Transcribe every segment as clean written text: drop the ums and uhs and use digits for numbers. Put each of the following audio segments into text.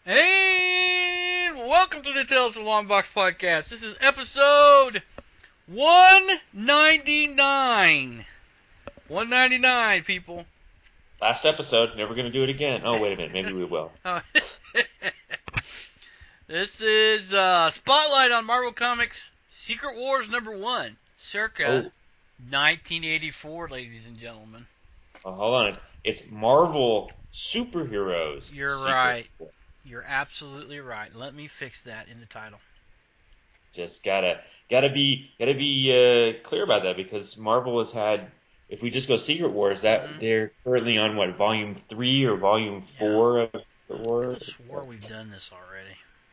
And welcome to the Tales from Long Box podcast. This is episode 199. 199, people. Last episode, never going to do it again. Oh, wait a minute, maybe we will. This is Spotlight on Marvel Comics Secret Wars #1, circa 1984, ladies and gentlemen. Hold on. It's Marvel Superheroes. You're Secret right. War. You're absolutely right. Let me fix that in the title. Just gotta be clear about that because Marvel has had. If we just go Secret Wars, that they're currently on what, Volume 3 or Volume 4 of Secret Wars. I swore we've done this already.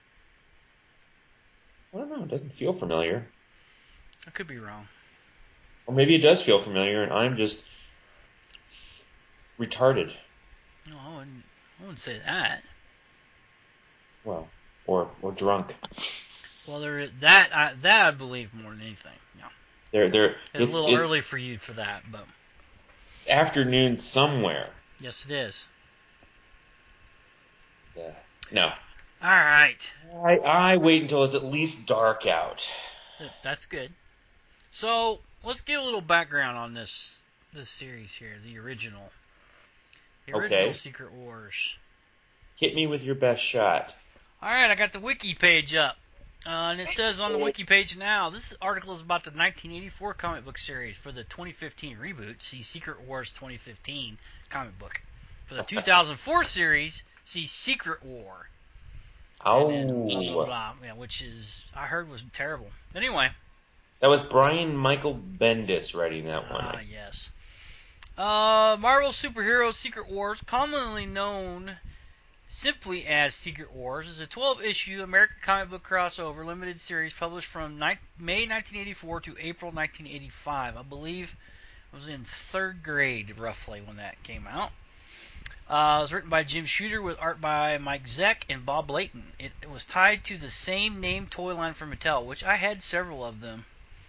I don't know. It doesn't feel familiar. I could be wrong. Or maybe it does feel familiar, and I'm just retarded. No, I wouldn't say that. Well, or drunk. Well, that I believe more than anything. Yeah, it's a little early for you for that, but it's afternoon somewhere. Yes, it is. No. All right. I wait until it's at least dark out. That's good. So let's give a little background on this series here, the original Okay. Secret Wars. Hit me with your best shot. All right, I got the wiki page up. And it says on the wiki page now, this article is about the 1984 comic book series. For the 2015 reboot, see Secret Wars 2015 comic book. For the 2004 series, see Secret War. Oh. And then blah, blah, blah. Yeah, which is, I heard was terrible. Anyway. That was Brian Michael Bendis writing that one. Ah, yes. Marvel Superheroes Secret Wars, commonly known simply as Secret Wars, is a 12-issue American comic book crossover limited series published from May 1984 to April 1985. I believe I was in 3rd grade, roughly, when that came out. It was written by Jim Shooter with art by Mike Zeck and Bob Layton. It was tied to the same name toy line from Mattel, which I had several of them,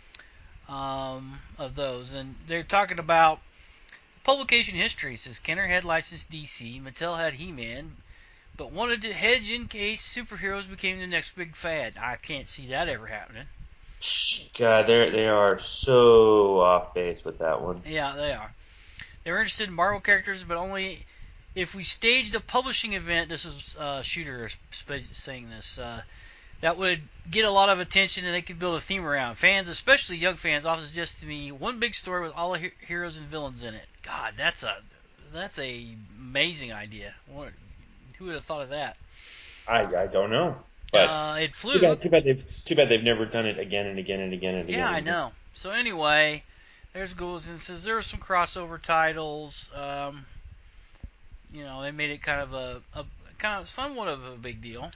of those. And they're talking about publication history. It says Kenner had licensed DC, Mattel had He-Man, but wanted to hedge in case superheroes became the next big fad. I can't see that ever happening. God, they are so off base with that one. Yeah, they are. They were interested in Marvel characters, but only if we staged a publishing event. This is Shooter saying this. That would get a lot of attention, and they could build a theme around. Fans, especially young fans, often suggest to me one big story with all the heroes and villains in it. God, that's a amazing idea. Who would have thought of that? I don't know, but It flew. too bad they've never done it again and again and again and again. Yeah, I know. So anyway, there's goes and says there are some crossover titles. They made it kind of a kind of somewhat of a big deal.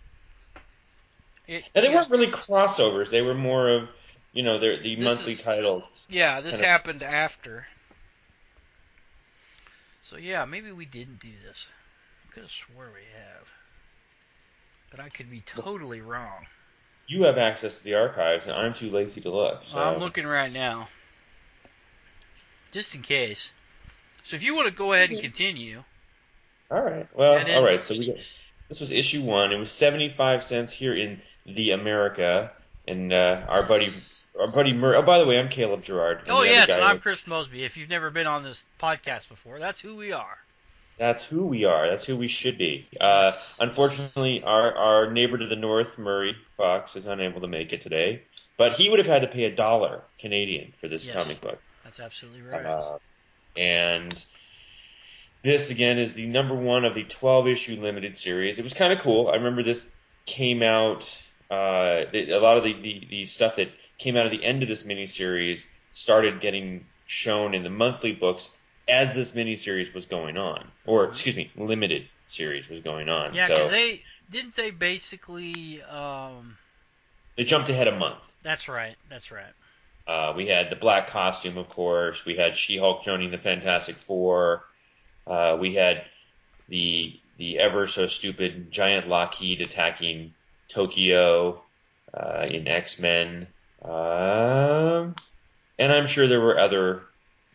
Now, they weren't really crossovers. They were more of, the monthly titles. Yeah, this happened after. So yeah, maybe we didn't do this. I could have swore we have. But I could be totally wrong. You have access to the archives, and I'm too lazy to look. So I'm looking right now. Just in case. So if you want to go ahead and continue. All right. Well, all right. So this was issue 1. It was 75 cents here in the America, and our buddy Murray. Oh, by the way, I'm Caleb Gerard. Oh yes, and I'm Chris Mosby. If you've never been on this podcast before, that's who we are. That's who we are. That's who we should be. Unfortunately, our neighbor to the north, Murray Fox, is unable to make it today, but he would have had to pay $1 Canadian for this comic book. That's absolutely right. And this, again, is the #1 of the 12-issue limited series. It was kind of cool. I remember this came out, a lot of the stuff that came out of the end of this miniseries started getting shown in the monthly books as this miniseries was going on. Or, excuse me, limited series was going on. Yeah, because they basically... they jumped ahead a month. That's right. We had the black costume, of course. We had She-Hulk joining the Fantastic Four. We had the ever so stupid giant Lockheed attacking Tokyo in X-Men, and I'm sure there were other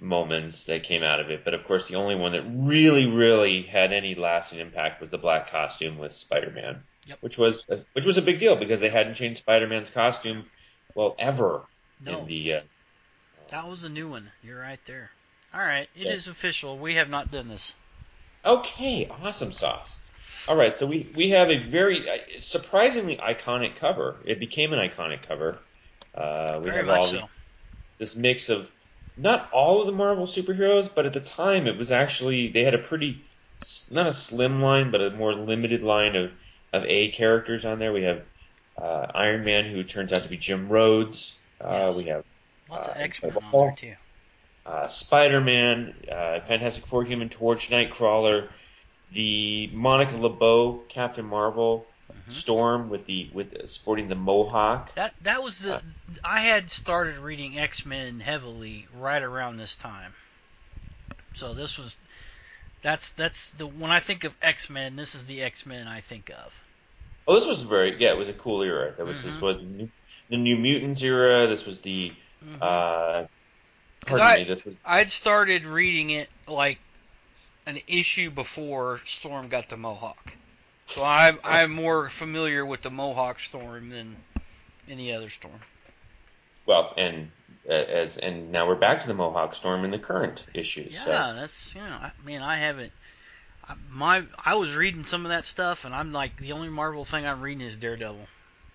moments that came out of it. But of course, the only one that really, really had any lasting impact was the black costume with Spider-Man, Yep. which was a big deal because they hadn't changed Spider-Man's costume, well, ever in No, the. that was a new one. You're right there. All right, it Yeah. is official. We have not done this. Okay, awesome sauce. All right, so we have a very surprisingly iconic cover. It became an iconic cover. We Very have much all so. this mix of not all of the Marvel superheroes, but at the time it was actually they had a pretty not a slim line, but a more limited line of A characters on there. We have Iron Man, who turns out to be Jim Rhodes. We Yes. have Lots of X Men Incredible on there Hulk, too. Spider-Man, Fantastic Four, Human Torch, Nightcrawler, the Monica LeBeau Captain Marvel, Hmm. Storm with sporting the Mohawk. That was Uh, the. I had started reading X Men heavily right around this time. So this was that's the when I think of X Men, this is the X Men I think of. Oh, this was it was a cool era. This Hmm. was the New Mutants era. This was the, Hmm. uh, Because pardon me, this was, I'd started reading it like an issue before Storm got the Mohawk. So oh, I'm more familiar with the Mohawk Storm than any other Storm. well, and now we're back to the Mohawk Storm in the current issues. So, Yeah, that's I haven't. I was reading some of that stuff, and I'm like the only Marvel thing I'm reading is Daredevil.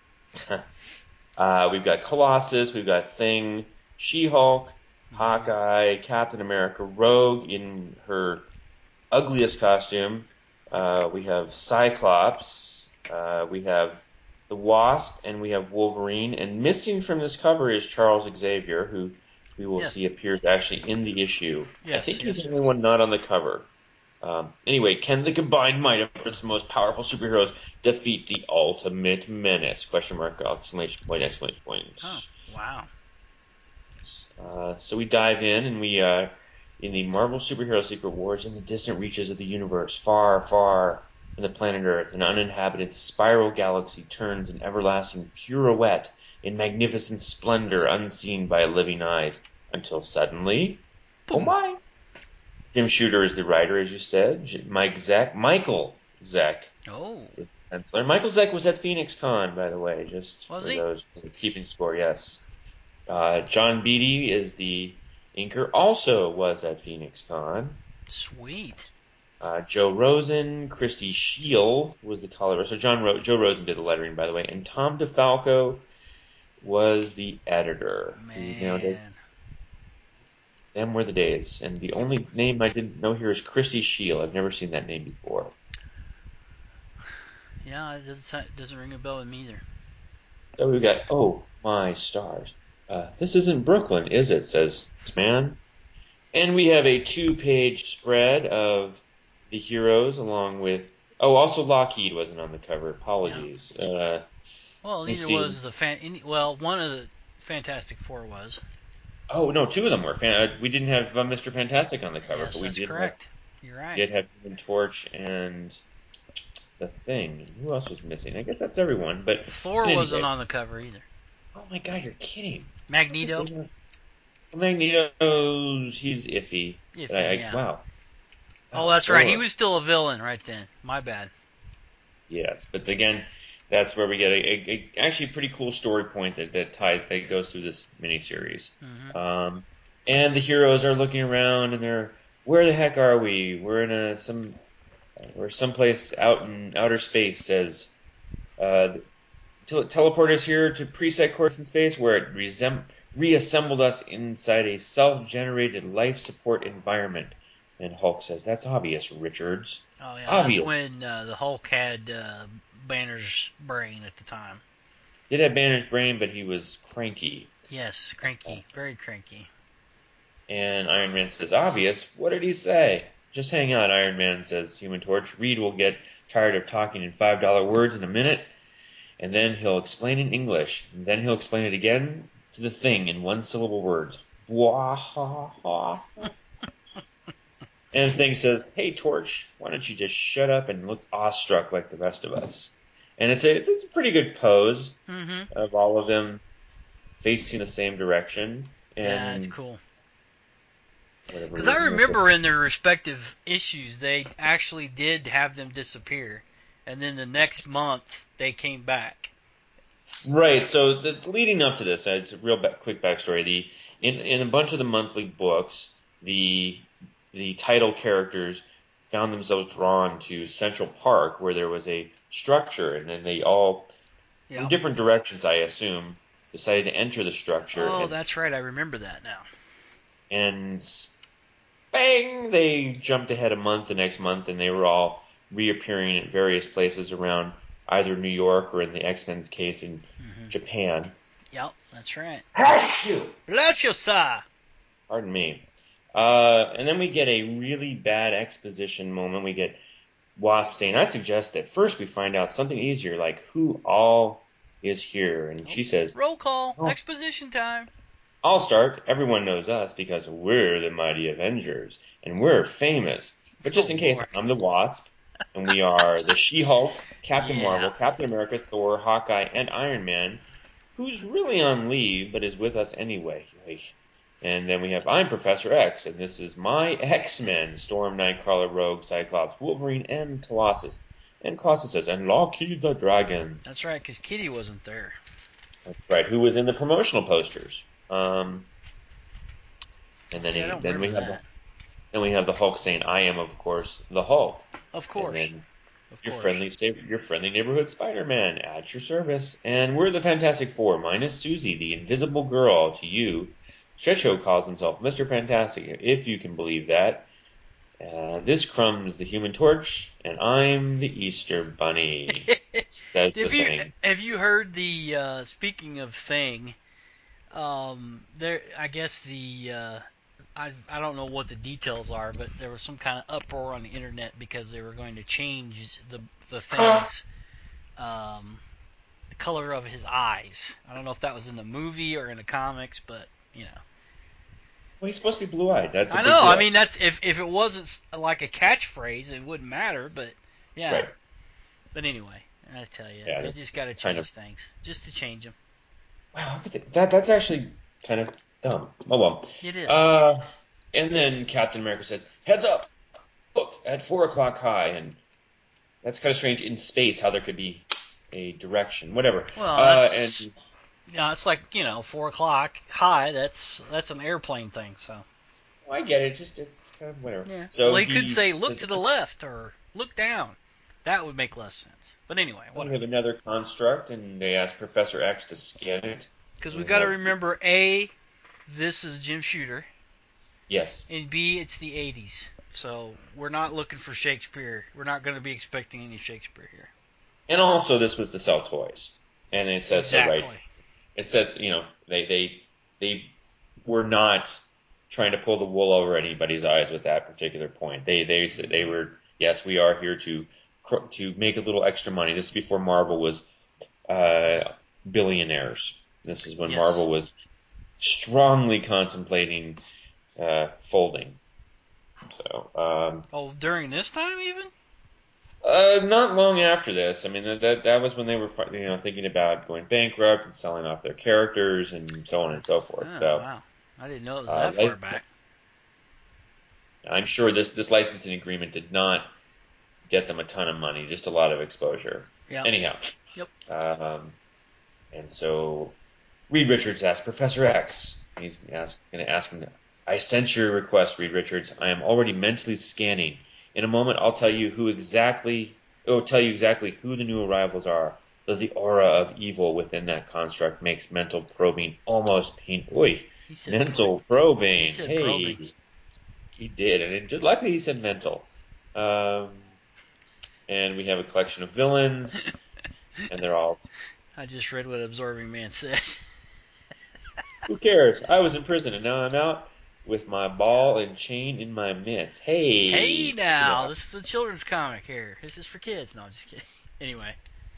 we've got Colossus, we've got Thing, She-Hulk, Hmm. Hawkeye, Captain America, Rogue in her ugliest costume. We have Cyclops. We have the Wasp, and we have Wolverine. And missing from this cover is Charles Xavier, who we will see Yes, appears actually in the issue. I yes, think he's yes. the only one not on the cover. Anyway, can the combined might of Earth's most powerful superheroes defeat the ultimate menace? Question mark! Exclamation point! Exclamation point! Oh, wow. So we dive in and we in the Marvel Superhero Secret Wars in the distant reaches of the universe, far, far from the planet Earth, an uninhabited spiral galaxy turns an everlasting pirouette in magnificent splendor unseen by living eyes, until suddenly, oh Boom. my! Jim Shooter is the writer, as you said. Michael Zeck Oh, is the penciler. Michael Zeck was at Phoenix Con, by the way, just was for he? those keeping score. Yes. John Beatty is the inker, also was at Phoenix Con. Sweet. Joe Rosen, Christy Scheel was the color. So Joe Rosen did the lettering, by the way, and Tom DeFalco was the editor, who now does Man. Them Were the Days. And the only name I didn't know here is Christy Scheel. I've never seen that name before. Yeah, doesn't ring a bell with me either. So we've got, oh my stars. This isn't Brooklyn, is it? Says this man. And we have a two-page spread of the heroes along with. Oh, also Lockheed wasn't on the cover. Yeah. Apologies. Well, Let me neither see. was the well, one of the Fantastic Four was. Oh no, two of them were. We didn't have Mr. Fantastic on the cover, Yes, but we that's correct. You're right. did have Human Torch and the Thing. Who else was missing? I guess that's everyone. But Thor in any wasn't case, on the cover either. oh my God, you're kidding. Magneto, Magneto's he's iffy, but iffy, yeah. wow, Oh, wow, that's right. He Thor. was still a villain right then. My bad. Yes, but again, that's where we get actually pretty cool story point that goes through this miniseries. Hmm. Um, and the heroes are looking around and they're, where the heck are we? We're in we're someplace out in outer space. Says uh, teleport us here to preset course in space where it reassembled us inside a self-generated life support environment. And Hulk says, "That's obvious, Richards. Oh yeah, that's Obvious." when the Hulk had Banner's brain at the time. Did have Banner's brain, but he was cranky. Yes, cranky, very cranky. And Iron Man says, obvious? What did he say? Just hang on, Iron Man says Human Torch. Reed will get tired of talking in $5 words in a minute, and then he'll explain in English. And then he'll explain it again to the Thing in one syllable words. Bwahaha. And Thing says, hey, Torch, why don't you just shut up and look awestruck like the rest of us? And it's a pretty good pose Hmm. of all of them facing the same direction. Yeah, it's And cool. whatever Because I reason. remember in their respective issues, they actually did have them disappear, and then the next month they came back. Right. So leading up to this, it's a real quick backstory. In a bunch of the monthly books, the title characters found themselves drawn to Central Park, where there was a structure, and then they all, from Yep. different directions, I assume, decided to enter the structure, Oh, that's right. I remember that now. and bang, they jumped ahead a month the next month, and they were all reappearing at various places around either New York or, in the X-Men's case, in Mm-hmm. Japan. Yep, that's right. Bless you. Bless you, sir. Pardon me. And then we get a really bad exposition moment. We get Wasp saying, "I suggest that first we find out something easier, like who all is here." And Oh, she says, roll call. "Oh, Exposition time. I'll start. Everyone knows us because we're the Mighty Avengers, and we're famous. But Oh, just in case, Lord. I'm the Wasp, and we are the She-Hulk, Captain Yeah, Marvel, Captain America, Thor, Hawkeye, and Iron Man, who's really on leave but is with us anyway." And then we have, "I'm Professor X, and this is my X-Men: Storm, Nightcrawler, Rogue, Cyclops, Wolverine, and Colossus." And Colossus says, "And Loki the Dragon." that's right, because Kitty wasn't there. That's right, who was in the promotional posters. And See, I don't then remember that. we have the Hulk saying, "I am, of course, the Hulk." Of And course. then Of course. your friendly neighborhood Spider-Man at your service. And we're the Fantastic Four, minus Susie, the Invisible Girl. To you, Stretcho calls himself Mr. Fantastic, if you can believe that. This Crumb's the Human Torch, and I'm the Easter Bunny. Says the Thing. Have you heard the speaking of Thing? There, I guess I don't know what the details are, but there was some kind of uproar on the internet because they were going to change the Thing's um, the color of his eyes. I don't know if that was in the movie or in the comics, but you know. Well, he's supposed to be blue-eyed. That's a I big know. I deal. mean, that's if it wasn't like a catchphrase, it wouldn't matter. But yeah. Right. But anyway, I tell you, Yeah, they that's just got to kind of, change things just to change them. wow, that's actually kind of dumb. Oh well. It is. Uh, and then Captain America says, "Heads up! Look at 4 o'clock high," and that's kind of strange in space how there could be a direction, whatever. Well, And it's like 4 o'clock high. That's an airplane thing. So I get it, just it's kind of whatever. yeah. Well, So he could he say look says, to the left or look down. That would make less sense. But anyway, "Oh, we whatever. have another construct," and they ask Professor X to scan it. Because And we we got to have, remember A, this is Jim Shooter, yes, and B, it's the '80s. So we're not looking for Shakespeare. We're not going to be expecting any Shakespeare here. and also this was to sell toys, and it says so, right? Exactly. It says, they were not trying to pull the wool over anybody's eyes with that particular point. They said they were, yes, we are here to make a little extra money. This is before Marvel was billionaires. This is when Yes. Marvel was strongly contemplating folding. So Oh, during this time even? not long after this. I mean that was when they were thinking about going bankrupt and selling off their characters and so on and so forth. Oh So wow, I didn't know it was that far like back. I'm sure this licensing agreement did not get them a ton of money, just a lot of exposure. Yep. Anyhow, Yep. um, and so Reed Richards asked Professor X. He's going to ask him, "I sent your request, Reed Richards. I am already mentally scanning. In a moment, I'll tell you exactly who the new arrivals are. Though the aura of evil within that construct makes mental probing almost painful." Oy, He said mental he probing. said probing. Hey, he did, and just luckily he said mental. Um, and we have a collection of villains, and they're all, I just read what Absorbing Man said. "Who cares? I was in prison and now I'm out with my ball and chain in my mitts. Hey Hey, now, yeah." this is a children's comic here. This is for kids. No, I'm just kidding. Anyway,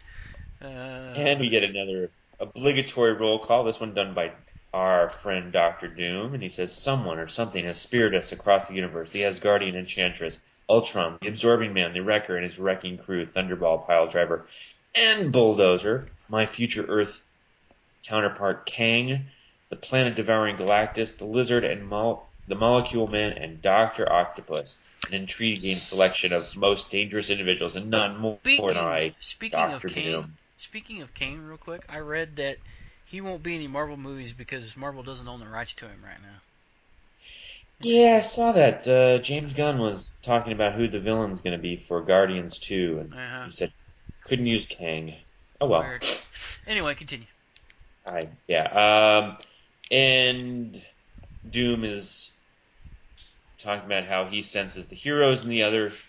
And uh, we get another obligatory roll call. This one done by our friend Doctor Doom, and he says, "Someone or something has speared us across the universe. The Asgardian Enchantress, Ultron, the Absorbing Man, the Wrecker and his wrecking crew, Thunderball, Piledriver, and Bulldozer. My future Earth counterpart Kang, the planet devouring Galactus, the Lizard, and the Molecule Man, and Dr. Octopus. An intriguing selection of most dangerous individuals, and none more than I, Speaking of Doctor Kane, Doom. real quick, I read that he won't be in any Marvel movies because Marvel doesn't own the rights to him right now. Yeah, I Interesting. saw that. James Gunn was talking about who the villain's going to be for Guardians 2, and Uh huh. he said couldn't use Kang. Oh well. Weird. Anyway, continue. Yeah. And Doom is talking about how he senses the heroes in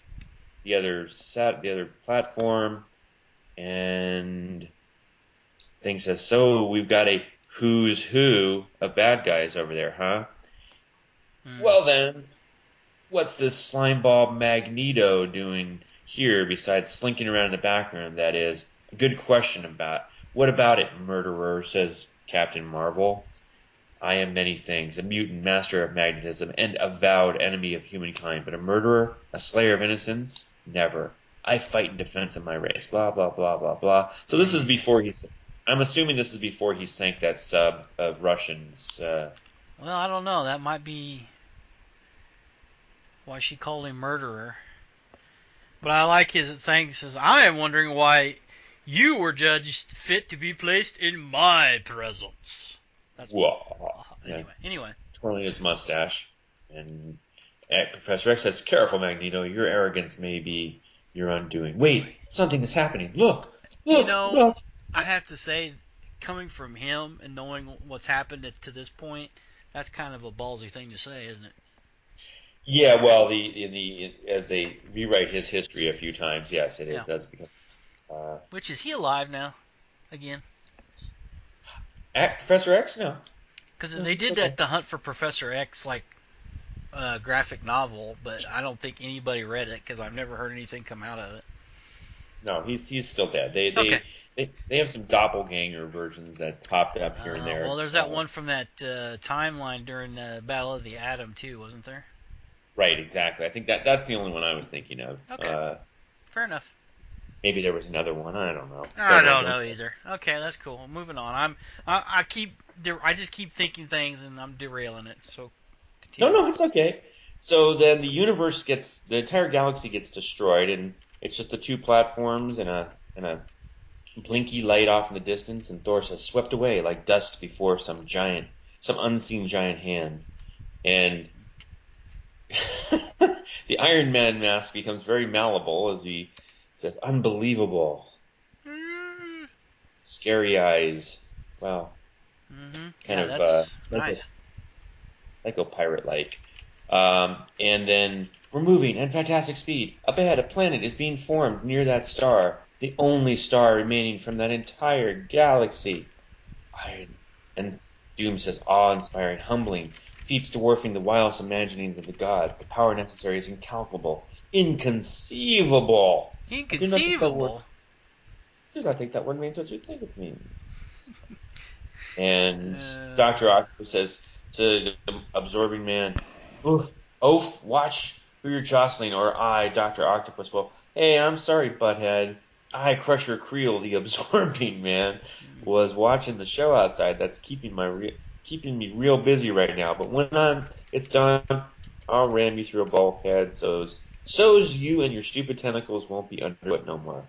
the other platform, and Thing says, "So we've got a who's who of bad guys over there, huh? Hmm. Well then, what's this slimeball Magneto doing here besides slinking around in the background? That is a good question about. What about it, murderer?" says Captain Marvel. "I am many things, a mutant, master of magnetism, and avowed enemy of humankind, but a murderer, a slayer of innocence? Never. I fight in defense of my race." Blah, blah, blah, blah, blah. So this is Yeah. before I'm assuming this is before he sank that sub of Russians. Well, I don't know. That might be why she called him murderer. But I like his thing. He says, "I am wondering why you were judged fit to be placed in my presence." That's funny. Whoa. Yeah, Anyway. twirling his mustache. And Professor X says, "Careful, Magneto. Your arrogance may be your undoing. Wait, something is happening. Look, You look, know, look." I have to say, coming from him and knowing what's happened to this point, that's kind of a ballsy thing to say, isn't it? Yeah, well, as they rewrite his history a few times, yes, Yeah. it does become. Uh, Which is he alive now? Again? Professor X? No, Because no, they he's did okay. that the Hunt for Professor X graphic novel, but I don't think anybody read it because I've never heard anything come out of it. No, he's still dead. They Okay. they they have some doppelganger versions that popped up here and Well, there. there's that one from that timeline during the Battle of the Atom too, wasn't there? Right, exactly. I think that's the only one I was thinking of. Okay, fair enough. Maybe there was another one. I don't know. I Don't know. don't Don't. know either. Okay, that's cool. Moving on. I just keep thinking things and I'm derailing it. So No, continue. no, it's okay. So then the entire galaxy gets destroyed, and it's just the two platforms and a blinky light off in the distance, and Thor says, "Swept away like dust before some unseen giant hand." And the Iron Man mask becomes very malleable as he said, "Unbelievable, scary eyes." Wow, Mm-hmm. kind Yeah, of that's nice. psycho pirate like. And then we're moving at fantastic speed. Up ahead, a planet is being formed near that star, the only star remaining from that entire galaxy. Iron and Doom says, awe-inspiring, humbling, feats dwarfing the wildest imaginings of the gods. The power necessary is incalculable, inconceivable. I Inconceivable. do not think that word means what you think it means. And Uh, Dr. Octopus says to the absorbing man, "Oof, Oaf, watch who you're jostling, or I, Dr. Octopus, will." "Hey, I'm sorry, butthead. I, Crusher Creel, the absorbing man, was watching the show outside. That's keeping me real busy right now. But when it's done, I'll ram you through a bulkhead so's you and your stupid tentacles won't be underfoot no more."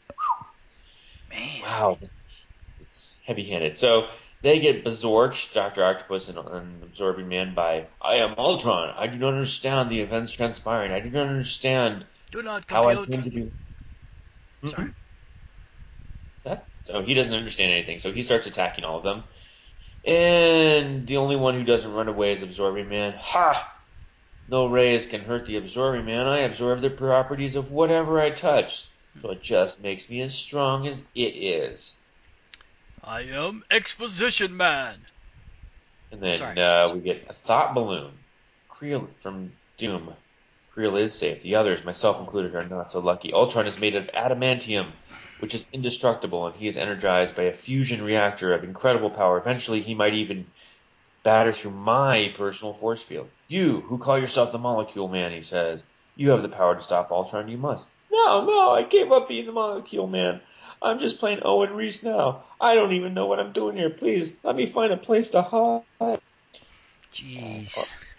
man. Wow, this is heavy-handed. So they get Bazorch, Dr. Octopus, and Absorbing Man by, "I am Ultron. I do not understand the events transpiring. I do not understand Do not how I compute. came to be." Sorry. Hmm? So he doesn't understand anything. So he starts attacking all of them. And the only one who doesn't run away is Absorbing Man. Ha! No rays can hurt the Absorbing Man. I absorb the properties of whatever I touch. So it just makes me as strong as it is. I am Exposition Man. And then Sorry. we get a thought balloon. Creel from Doom. Creel is safe. The others, myself Oh. included, are not so lucky. Ultron is made of adamantium, which is indestructible, and he is energized by a fusion reactor of incredible power. Eventually, he might even batter through my personal force field. "You, who call yourself the Molecule Man," he says, "you have the power to stop Ultron. You must." "No, no, I gave up being the Molecule Man. I'm just plain Owen Reese now. I don't even know what I'm doing here. Please, let me find a place to hide." Jeez.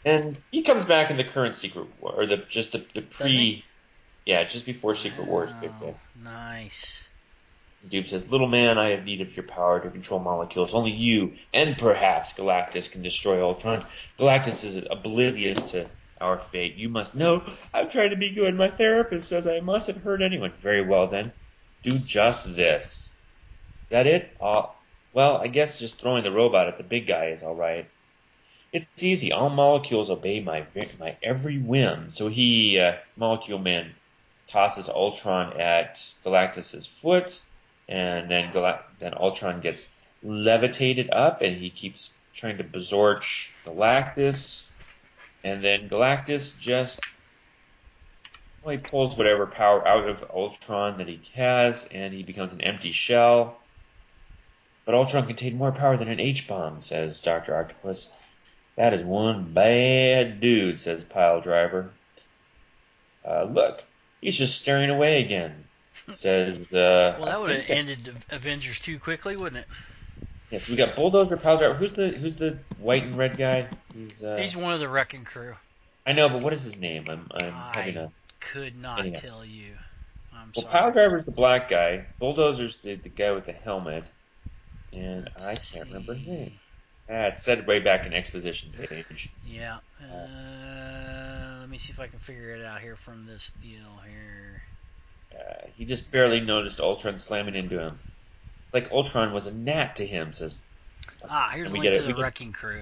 And he comes back in the current Secret War, or the Does he? pre, yeah, just before Secret Wars kicked Wow. in. Nice. Dude says, "Little man, I have need of your power to control molecules. Only you, and perhaps Galactus, can destroy Ultron. Galactus is oblivious to our fate. You must know. I'm trying to be good. My therapist says I mustn't hurt anyone. Very well, then. Do just this. Is that it? Well, I guess just throwing the robot at the big guy is all right. It's easy. All molecules obey my every whim." So Molecule Man, tosses Ultron at Galactus's foot, and then Ultron gets levitated up, and he keeps trying to Bezorch Galactus, and then Galactus just he pulls whatever power out of Ultron that he has, and he becomes an empty shell. But Ultron contained more power than an H-bomb, says Dr. Octopus. That is one bad dude, says Pile Driver. Look, he's just staring away again, says, Well, I that would have think that, ended Avengers 2 quickly, wouldn't it? yes, we got Bulldozer, Pile Driver. Who's the white and red guy? He's one of the wrecking crew. I know, but what is his name? I'm having I a, could not anyhow. tell you. I'm Well, Pile sorry. Driver's the black guy. Bulldozer's the guy with the helmet, and Let's I can't remember his name. see. It's said way back in exposition page. Yeah. Uh, Let me see if I can figure it out here from this deal here. he just barely noticed Ultron slamming into him. Like Ultron was a gnat to him, says, Here's and a we link get to it. the wrecking crew.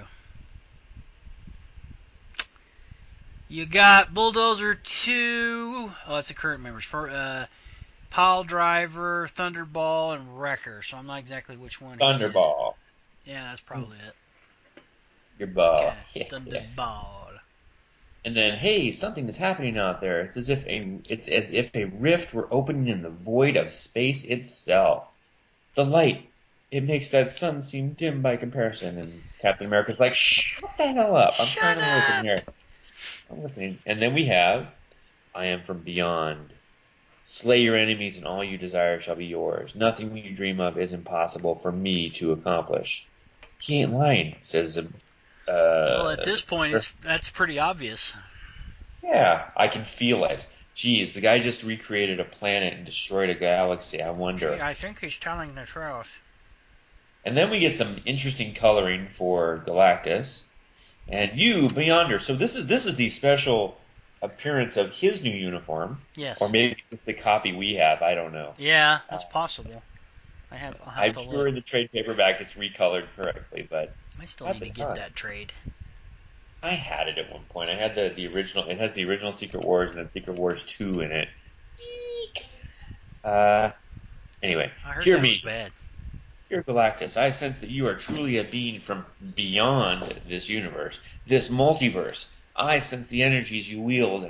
You got Bulldozer 2. Oh, that's the current members. For Pile Driver, Thunderball, and Wrecker. So I'm not exactly which one he is. Thunderball. Yeah, that's probably it. Your ball. Okay, Yeah, yeah. Thunderball. And then, hey, something is happening out there. It's as if a rift were opening in the void of space itself. The light, it makes that sun seem dim by comparison. And Captain America's like, shut the hell up. I'm trying Shut to listen up! here. I'm listening. And then we have, I am from beyond. Slay your enemies and all you desire shall be yours. Nothing you dream of is impossible for me to accomplish. He ain't lying, says Well, at this point, the that's pretty obvious. Yeah, I can feel it. Geez, the guy just recreated a planet and destroyed a galaxy. I Gee, wonder. I think he's telling the truth. And then we get some interesting coloring for Galactus and you, Beyonder. So this is the special appearance of his new uniform, or Yes. maybe it's the copy we have. I don't know. Yeah, Uh, that's possible. I'll have I'm to look. sure in the trade paperback it's recolored correctly, but I still at need the to get time, that trade. I had it at one point. I had the original. It has the original Secret Wars and then Secret Wars 2 in it. Eek. Uh, Anyway, I heard hear that was me. bad. Dear Galactus, I sense that you are truly a being from beyond this universe, this multiverse. I sense the energies you wield, and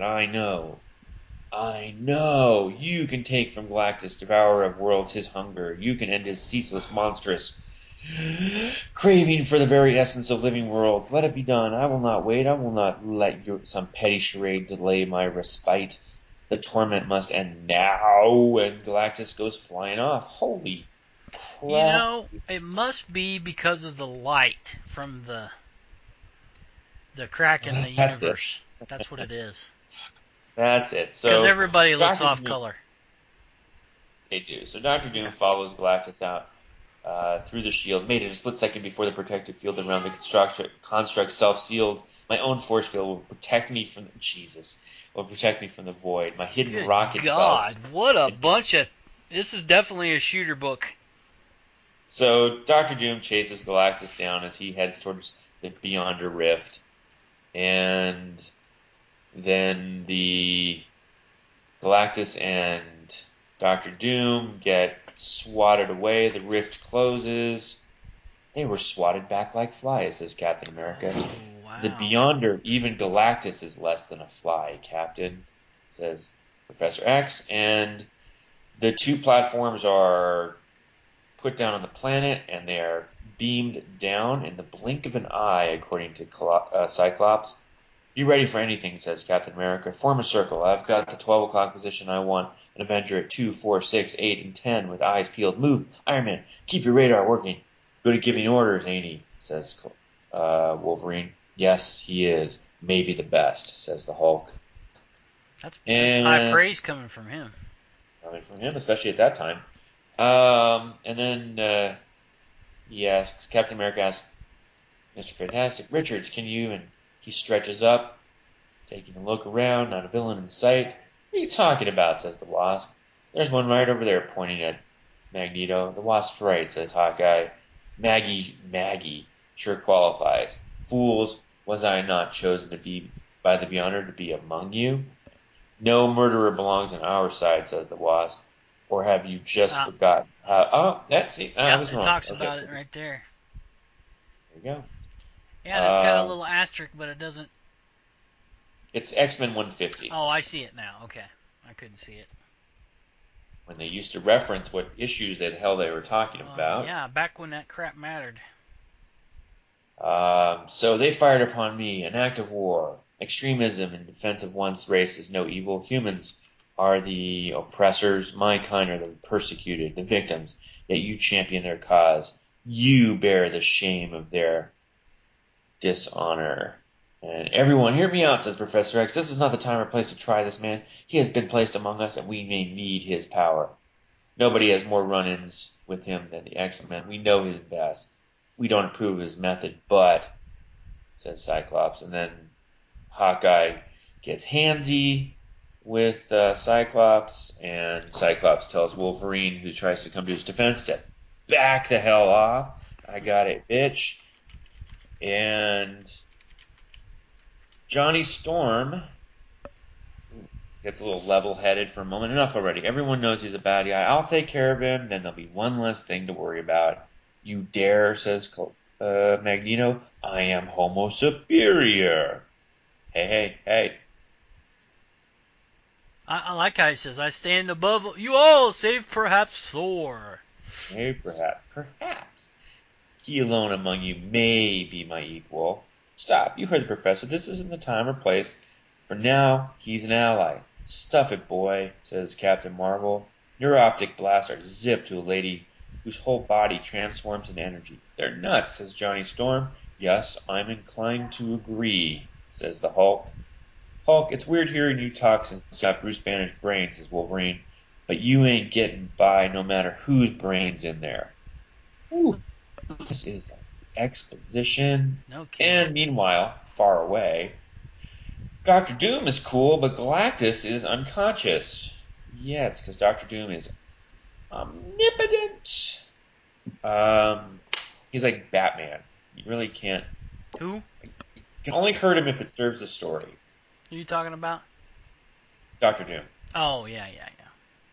I know you can take from Galactus, devourer of worlds, his hunger. You can end his ceaseless, monstrous craving for the very essence of living worlds. Let it be done. I will not wait. I will not let some petty charade delay my respite. The torment must end now. And Galactus goes flying off. Holy You crap. know, it must be because of the light from the crack in the That's it. universe. That's what it is. That's it. Because So everybody looks Doctor off Doom, color. they do. So Doctor Okay. Doom follows Galactus out through the shield. Made it a split second before the protective field around the construct self-sealed. My own force field will protect me from Jesus. Will protect me from the void. My hidden Good rocket belt. God, what a bunch of. This is definitely a shooter book. So Doctor Doom chases Galactus down as he heads towards the Beyonder Rift, and then the Galactus and Doctor Doom get swatted away. The rift closes. They were swatted back like flies, says Captain America. Oh, The wow. Beyonder, even Galactus is less than a fly, Captain, says Professor X. And the two platforms are put down on the planet, and they are beamed down in the blink of an eye, according to Cyclops. Be ready for anything, says Captain America. Form a circle. I've got the 12 o'clock position. I want an Avenger at 2, 4, 6, 8, and 10 with eyes peeled. Move, Iron Man. Keep your radar working. Good at giving orders, ain't he? Says Wolverine. Yes, he is. Maybe the best, says the Hulk. That's high And praise coming from him. coming from him, especially at that time. And then Captain America asks Mr. Fantastic, Richards, can you? And he stretches up, taking a look around, not a villain in sight. What are you talking about? Says the Wasp. There's one right over there, pointing at Magneto. The Wasp's right, says Hawkeye. Maggie, sure qualifies. Fools, was I not chosen to be by the Beyonder to be among you? No murderer belongs on our side, says the Wasp. Or have you just Uh, forgotten how? Oh, that's it. I yeah, was it wrong. talks Okay, about it right there. there you go. Yeah, and it's got a little asterisk, but it doesn't. It's X-Men 150 Oh, I see it now. Okay, I couldn't see it. when they used to reference what issues the hell they were talking about. Yeah, back when that crap mattered. So they fired upon me, an act of war. Extremism in defense of one's race is no evil. Humans are the oppressors. My kind are the persecuted, the victims. Yet you champion their cause. You bear the shame of their dishonor. And everyone, hear me out, says Professor X. This is not the time or place to try this man. He has been placed among us, and we may need his power. Nobody has more run-ins with him than the X-Men. We know his best. We don't approve of his method, but, says Cyclops. And then Hawkeye gets handsy with Cyclops, and Cyclops tells Wolverine, who tries to come to his defense, to back the hell off. I got it, bitch. And Johnny Storm gets a little level-headed for a moment. Enough already. Everyone knows he's a bad guy. I'll take care of him. Then there'll be one less thing to worry about. You dare, says Magneto. I am Homo superior. Hey, hey, hey. I like how he says, "I stand above you all, save perhaps Thor." Hey, perhaps. He alone among you may be my equal. Stop. You heard the professor. This isn't the time or place. For now, he's an ally. Stuff it, boy, says Captain Marvel. Neuroptic blasts are zipped to a lady whose whole body transforms into energy. They're nuts, says Johnny Storm. Yes, I'm inclined to agree, says the Hulk. Hulk, it's weird hearing you talk since you got Bruce Banner's brain, says Wolverine. But you ain't getting by no matter whose brain's in there. Ooh, this is exposition. No kidding. And meanwhile, far away, Doctor Doom is cool, but Galactus is unconscious. Yes, because Doctor Doom is omnipotent. Um, he's like Batman. You really can't. Who? You can only hurt him if it serves the story. Who are you talking about? Doctor Doom. Oh, yeah, yeah, yeah.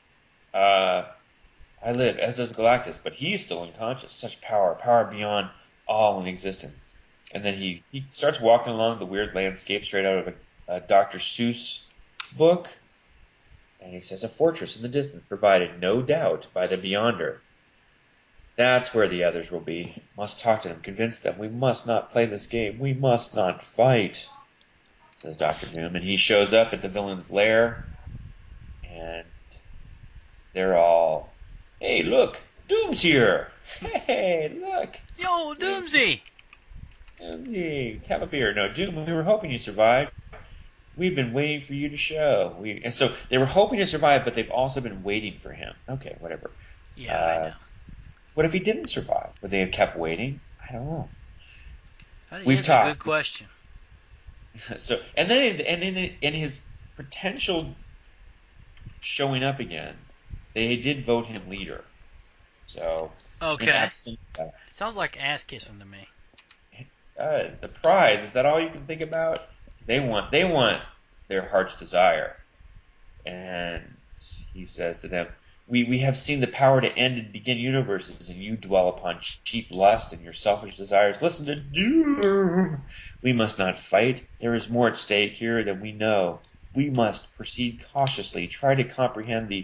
I live, as does Galactus, but he's still unconscious. Such power beyond all in existence. And then he starts walking along the weird landscape straight out of a Dr. Seuss book. And he says, a fortress in the distance, provided no doubt by the Beyonder. That's where the others will be. Must talk to them, convince them. We must not play this game. We must not fight, says Dr. Doom. And he shows up at the villain's lair, and they're all, hey, look, Doom's here. Hey, look, Yo, Doom, Doomsy! Doomsy, have a beer. No, Doom, we were hoping you survived. We've been waiting for you to show. And so they were hoping to survive, but they've also been waiting for him. Okay, whatever. Yeah, I Uh, know. what if he didn't survive? Would they have kept waiting? I don't know. That We've is a good talked. question. So, and then, in his potential showing up again, they did vote him leader. So, in Okay. absence Sounds like ass kissing to me. does. The prize, is that all you can think about? They want their heart's desire. And he says to them, we have seen the power to end and begin universes, and you dwell upon cheap lust and your selfish desires. Listen to Doom. We must not fight. There is more at stake here than we know. We must proceed cautiously, try to comprehend the.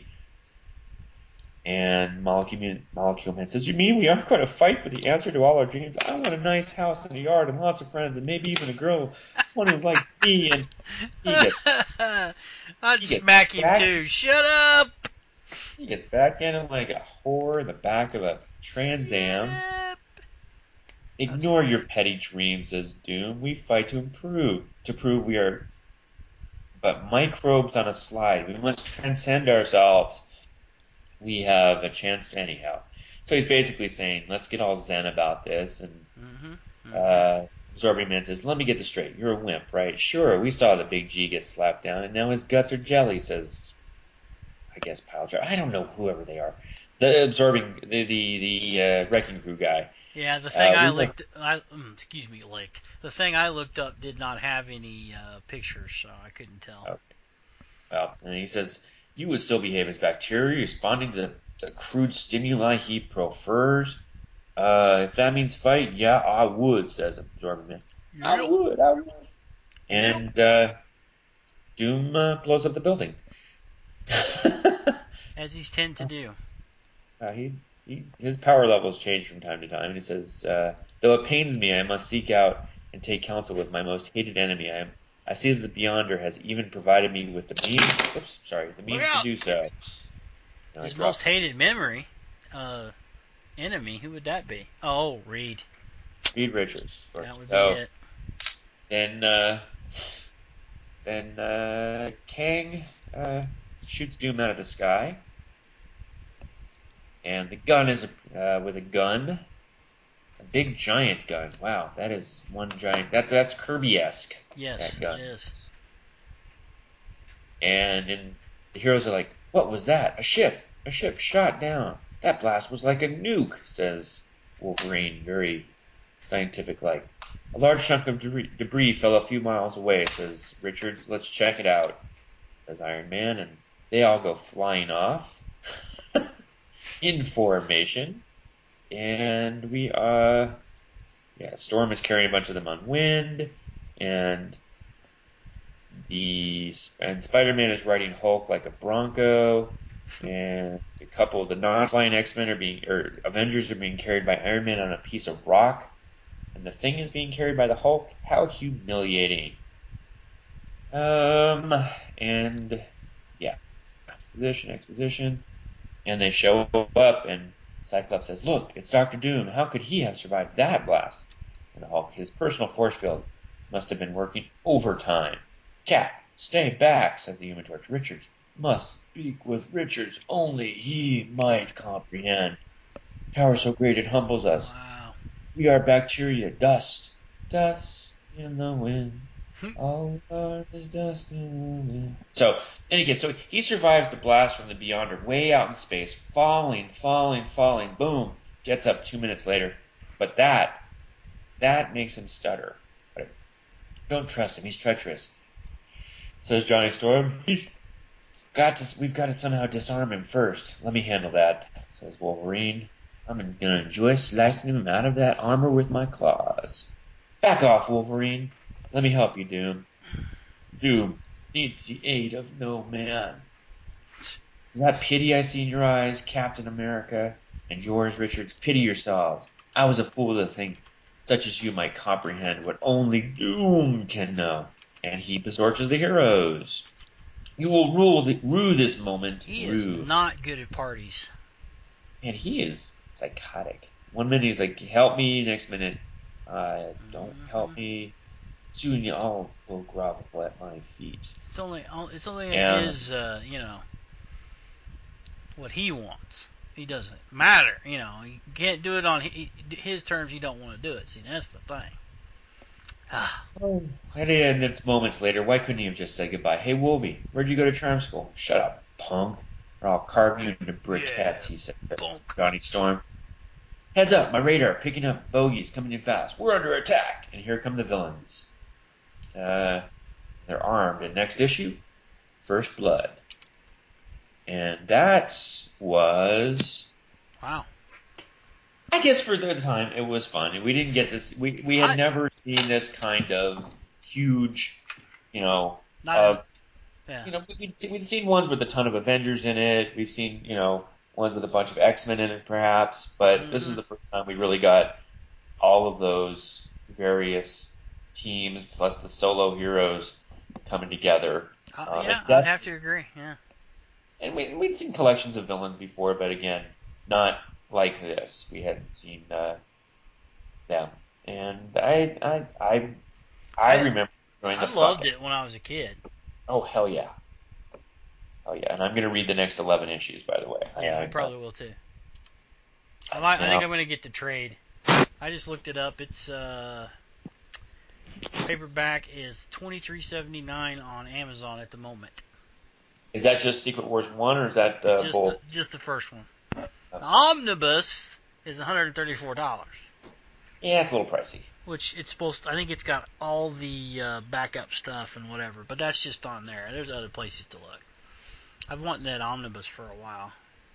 And Molecule Man says, you mean we aren't going to fight for the answer to all our dreams? I want a nice house and a yard and lots of friends and maybe even a girl, one who likes me. And he gets, I'd he gets smack him back, too. Shut up! he gets backhanded like a whore in the back of a Trans Shut Am. up! That's Ignore your petty dreams, says Doom. We fight to improve, to prove we are but microbes on a slide. We must transcend ourselves. We have a chance to anyhow. So he's basically saying, let's get all zen about this. And mm-hmm. Mm-hmm. uh, Absorbing Man says, let me get this straight. You're a wimp, right? Sure, we saw the big G get slapped down, and now his guts are jelly, says, I guess, Piledriver. I don't know whoever they are. The absorbing, the wrecking crew guy. Yeah, the thing I We know. licked, excuse me, licked. The thing I looked up did not have any pictures, so I couldn't tell. Okay, well, and he says, you would still behave as bacteria responding to the crude stimuli he prefers. If that means fight, yeah, I would, says Absorbing Man. Yep. I would. Yep. And Doom blows up the building. As he's tend to do. His power levels change from time to time. And he says, though it pains me, I must seek out and take counsel with my most hated enemy. I see that the Beyonder has even provided me with the Look means to out! do so. And I His drop most something. hated memory, enemy. Who would that be? Oh, Reed. Reed Richards, of course. That would be So it. then, Kang shoots Doom out of the sky, and the gun is with a gun. A big giant gun. Wow, that is one giant. That's Kirby-esque. That Yes, it gun. is. And then the heroes are like, "What was that? A ship! A ship shot down. That blast was like a nuke," says Wolverine, very scientific-like. A large chunk of debris fell a few miles away, says Richards. Let's check it out, says Iron Man, and they all go flying off in formation. And Storm is carrying a bunch of them on wind, and Spider-Man is riding Hulk like a Bronco, and a couple of the non-flying X-Men or Avengers are being carried by Iron Man on a piece of rock, and the Thing is being carried by the Hulk. How humiliating! And yeah, exposition, and they show up, and Cyclops says, "Look, it's Doctor Doom. How could he have survived that blast?" And the Hulk, his personal force field must have been working overtime. Cap, stay back, says the Human Torch. Richards must speak with Richards. Only he might comprehend. Power so great it humbles us. Wow. We are bacteria, dust in the wind. All we are is dust in the wind. So, in any case, so he survives the blast from the Beyonder way out in space, falling. Boom, gets up 2 minutes later. But that makes him stutter. Don't trust him. He's treacherous, says Johnny Storm. We've got to somehow disarm him first. Let me handle that, says Wolverine. I'm gonna enjoy slicing him out of that armor with my claws. Back off, Wolverine. Let me help you, Doom. Doom needs the aid of no man. That pity I see in your eyes, Captain America, and yours, Richards, pity yourselves. I was a fool to think such as you might comprehend what only Doom can know. And he besorges the heroes. You will rue this moment, He is rue. not good at parties. And he is psychotic. One minute he's like, help me. Next minute, don't Mm-hmm. help me. Soon you all will grovel at my feet. It's only at And his, what he wants. He doesn't matter. You can't do it on his terms. You don't want to do it. See, that's the thing. and then it's moments later, why couldn't he have just said goodbye? Hey, Wolvie, where'd you go to charm school? Shut up, punk, or I'll carve you into briquettes, Yeah, he said. bunk. Johnny Storm. Heads up, my radar picking up bogeys coming in fast. We're under attack. And here come the villains. Uh, they're armed. And next issue, First Blood. And that was, Wow. I guess for the time, it was fun. We didn't get this, we had I never seen this kind of huge, you know, not uh, yeah. we'd seen ones with a ton of Avengers in it. We've seen, ones with a bunch of X-Men in it, perhaps. But this Mm-hmm. is the first time we really got all of those various teams plus the solo heroes coming together. Yeah, I'd have to agree. Yeah. And we'd seen collections of villains before, but again, not like this. We hadn't seen them. and I I remember enjoying I the fuck loved out. it when I was a kid. Oh hell yeah, hell yeah! And I'm gonna read the next 11 issues, by the way. Yeah, I probably will too. I think Now I'm gonna get the trade. I just looked it up. It's paperback is $23.79 on Amazon at the moment. is that just Secret Wars 1 or is that both? Just the first one. Uh, The omnibus is $134, yeah, it's a little pricey. which it's supposed to, I think it's got all the backup stuff and whatever, but that's just on there. There's other places to look. I've wanted that omnibus for a while.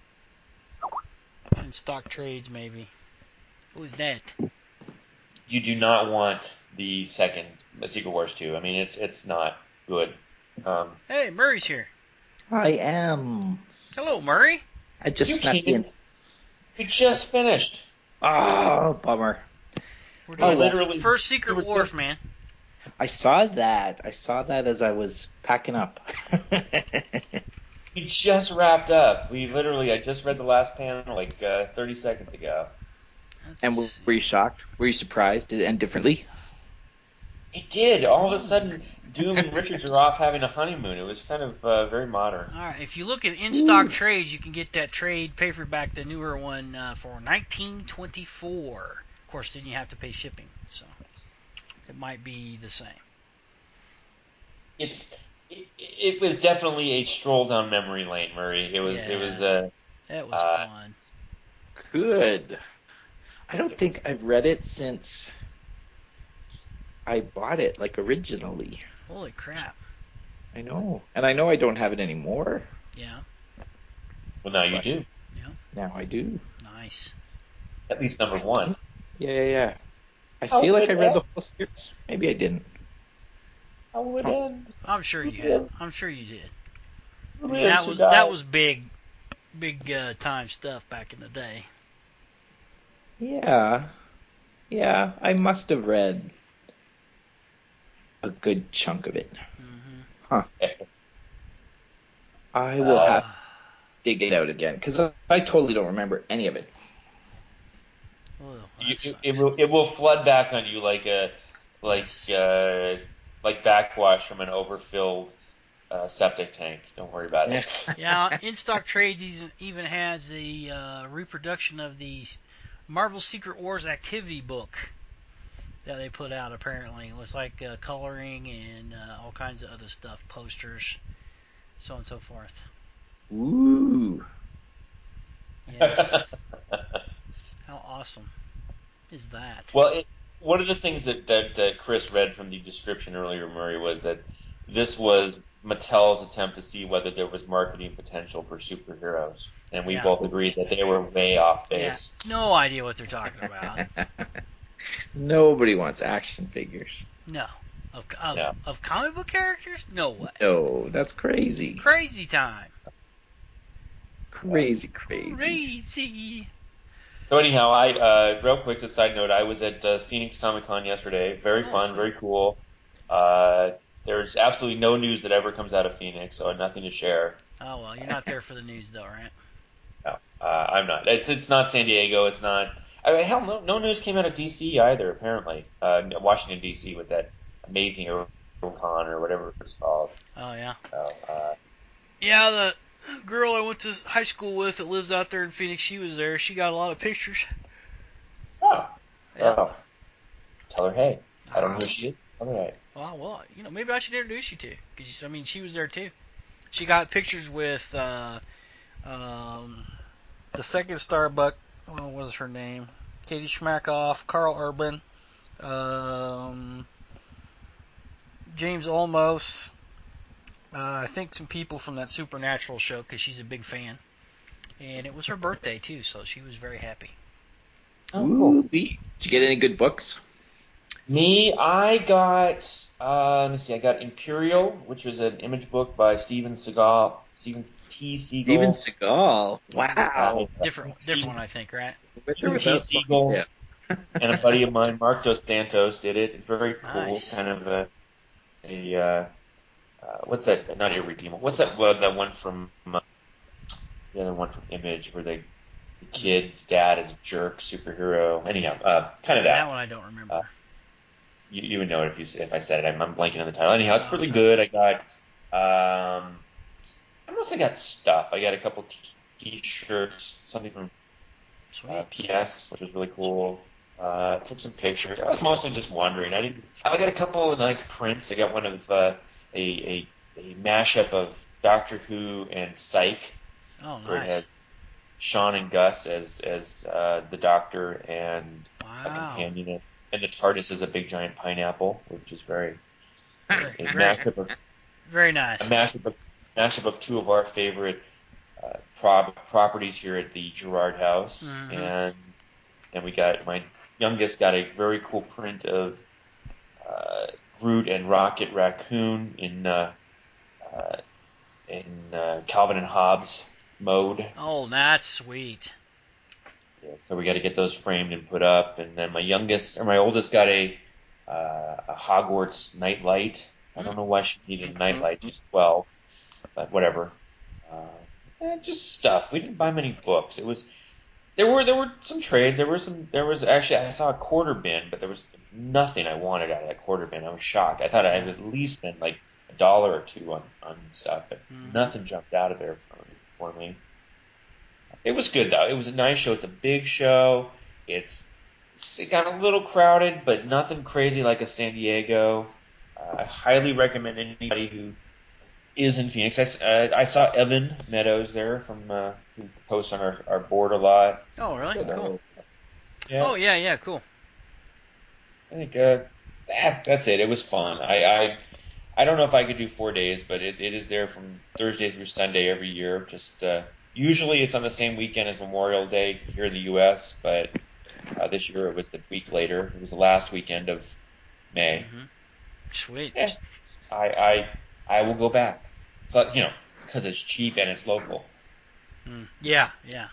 In stock trades, maybe. Who's that? You do not want the second Secret Wars 2. I mean, it's not good. Hey, Murray's here. I am. Hello, Murray. I just You snuck in. can't. You just finished. Oh, bummer. We're You doing Oh well. literally. first You Secret were Wars, just, man. I saw that. I saw that as I was packing up. we just wrapped up. I just read the last panel like 30 seconds ago. Let's And see. were you shocked? Were you surprised? Did it end differently? It did. All of a sudden, Doom and Richards are off having a honeymoon. It was kind of very modern. All right, if you look at in stock Ooh. trades, you can get that trade paperback, the newer one, for $19.24. Of course, then you have to pay shipping, so it might be the same. It's it was definitely a stroll down memory lane, Murray. It was Yeah, that was uh, fun. Good. I don't it was think I've read it since I bought it, like originally. Holy crap! I know. And I know I don't have it anymore, Yeah, well now you but do. yeah, now I do. nice. At least number I one. think. Yeah. I How feel will like it I read end? the whole series. Maybe I didn't. How will it Huh. end? I'm sure Who you have. lives? I'm sure you did. Who I mean, lives? Who that dies? was big time stuff back in the day. Yeah. Yeah, I must have read a good chunk of it. Mm-hmm. Huh. I will Uh, have to dig it out again because I totally don't remember any of it. Oh, that it sucks. will flood back on you like Yes. uh, like backwash from an overfilled septic tank. Don't worry about Yeah. it. Yeah, In Stock Trades even has a reproduction of the Marvel Secret Wars activity book that they put out. Apparently, it looks like coloring and all kinds of other stuff, posters, so on and so forth. Ooh. Yes. How awesome is that? Well, one of the things that Chris read from the description earlier, Murray, was that this was Mattel's attempt to see whether there was marketing potential for superheroes, and we Yeah. both agreed that they were way off Yeah. base. No idea what they're talking about. Nobody wants action figures. No. No. Of comic book characters? No way. No, that's crazy. Crazy time. Crazy. Crazy. So anyhow, I real quick, as a side note, I was at Phoenix Comic Con yesterday. Very Oh, fun, sweet. very cool. Uh, there's absolutely no news that ever comes out of Phoenix, so I had nothing to share. Oh, well, you're not there for the news, though, right? No, I'm not. It's not San Diego. It's not. Hell, no news came out of DC either. Apparently, Washington DC with that amazing Con or whatever it's called. Oh, yeah. So, Yeah, the girl I went to high school with that lives out there in Phoenix, she was there. She got a lot of pictures. oh, Yep. oh, tell her hey. I don't know Ah, who she is. All right. well, maybe I should introduce you to. Because, I mean, she was there, too. She got pictures with um, the second Starbuck. What was her name? Katie Schmackoff, Carl Urban, um, James Olmos. I think some people from that Supernatural show because she's a big fan. And it was her birthday, too, so she was very happy. Oh, cool. Ooh, did you get any good books? Me, I got. Let me see. I got Imperial, which was an image book by Steven Seagal, Steven T. Steven Seagal. Seagal. Uh, Wow. Different one, I think, right? With or Steven T. without fucking Seagal tip. and a buddy of mine, Mark Dos Santos, did it. Very cool. Nice. Kind of a what's that? Not irredeemable. What's that? That one from the other one from Image where they the kid's dad is a jerk superhero. Anyhow, kind of That that. one I don't remember. Uh, you would know it if I said it. I'm blanking on the title. Anyhow, it's Oh, pretty sorry. good. I got I mostly got stuff. I got a couple T-shirts, something from Sweet. PS, which was really cool. Took some pictures. I was mostly just wandering. I got a couple of nice prints. I got one of a mashup of Doctor Who and Psych, Oh, where it nice. has Sean and Gus as the Doctor and a Wow. companion, and the TARDIS is a big giant pineapple, which is very Very, a very, mashup of very a nice. mashup of two of our favorite properties here at the Gerard House, Mm-hmm. and we got my youngest got a very cool print of uh, Groot and Rocket Raccoon in Calvin and Hobbes mode. Oh, that's sweet. So we got to get those framed and put up. And then my oldest got a Hogwarts nightlight. I don't know why she needed a nightlight. She's 12, but whatever. Just stuff. We didn't buy many books. There were some trades. There was actually I saw a quarter bin, but there was nothing I wanted out of that quarter bin. I was shocked. I thought I Yeah. would at least spend like $1 or two on stuff, but Mm-hmm. nothing jumped out of there for me. It was good though. It was a nice show. It's a big show. It got a little crowded, but nothing crazy like a San Diego. I highly recommend anybody who is in Phoenix. I saw Evan Meadows there from who posts on our board a lot. Oh, really? Cool. Uh, yeah, Oh, yeah, yeah, cool. I think that's it. It was fun. I don't know if I could do 4 days, but it is there from Thursday through Sunday every year. Just usually it's on the same weekend as Memorial Day here in the U.S., but this year it was the week later. It was the last weekend of May. Mm-hmm. Sweet. Yeah, I I I will go back, but because it's cheap and it's local. Yeah, yeah.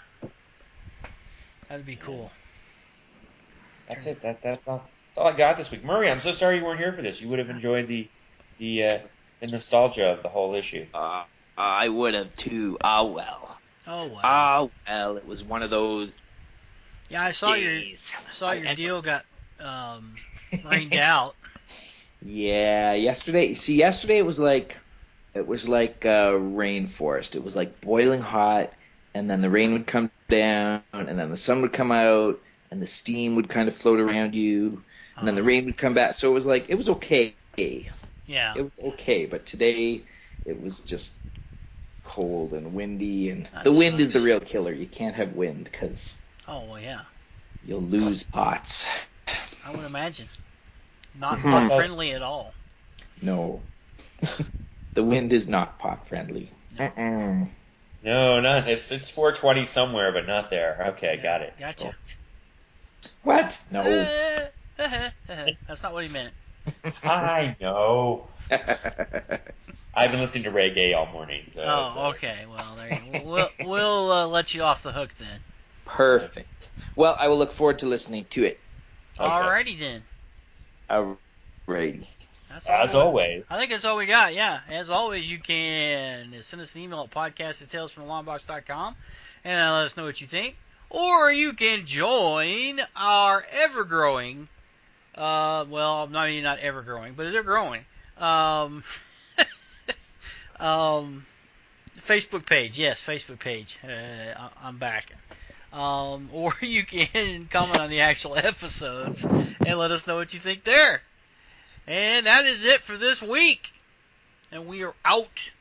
That'd be And cool. that's Turn. it. That's all I got this week. Murray, I'm so sorry you weren't here for this. You would have enjoyed the uh, the nostalgia of the whole issue. Uh, I would have too. Ah, well. Oh, well. Ah, well. It was one of those Yeah, I saw your days. I saw I your ended deal got rained out. Yeah, yesterday. See, yesterday it was like rainforest. It was like boiling hot, and then the rain would come down, and then the sun would come out, and the steam would kind of float around you, and then the Uh-huh. rain would come back. So it was okay. It Yeah, was okay, but today it was just cold and windy, and that the wind is the sucks. real killer. You can't have wind because Oh, well, yeah. you'll lose pots. I would imagine. Not I pot Mhm. thought friendly at all. No, the wind is not pot friendly. No. Mm-mm. no, not it's 420 somewhere, but not there. Okay, Yeah, got it. gotcha. What? No. That's not what he meant. I know. I've been listening to reggae all morning, so Oh, okay. Well, there you. We'll let you off the hook then. Perfect. Well, I will look forward to listening to it. okay. Alrighty then. Alrighty. That's As all. always, I think that's all we got. Yeah. As always, you can send us an email at podcast@talesfromthelongbox.com and let us know what you think. Or you can join our ever-growing, well, maybe not ever-growing, but they're growing, um, um, Facebook page. Yes, Facebook page. I'm back. Or you can comment on the actual episodes and let us know what you think there. And that is it for this week. And we are out.